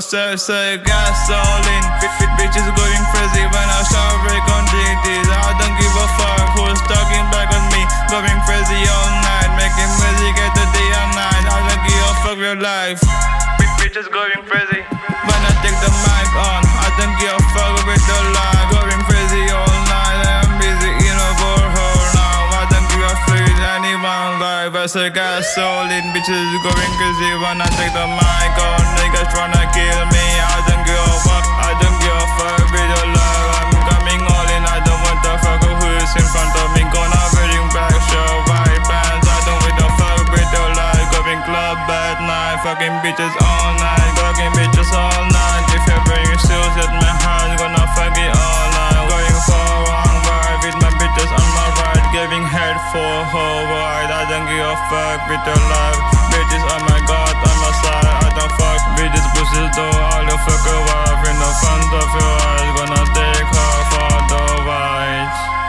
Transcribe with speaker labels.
Speaker 1: say gasoline. Bitches going crazy when I start break on GTs. I don't give a fuck who's talking back on me. Going crazy all night, making music at the day and night. I don't give a fuck real life. Bitches going crazy when I take the mic on. I don't give a fuck with the life. Going crazy all night, I'm busy in a warhole now. I don't give a fuck with anyone life. I say gasoline, bitches going crazy when I take the mic on. Niggas tryna kill me, I don't give a fuck. I don't give a fuck with the life. I'm coming all in, I don't want to fuck who is in front of me. Gonna bring back show white pants. I don't want to fuck with the life. Going club at night, fucking bitches all night. Fucking bitches all night. If you bring shoes at my house, gonna fuck it all night. Going for one ride with my bitches on my right. Giving head for whole wide. I don't give a fuck with your life. Bitches, oh my god, on my side. I don't fuck bitches, pussies though. All the fuck a wife in the front of your eyes. Gonna take her for the white.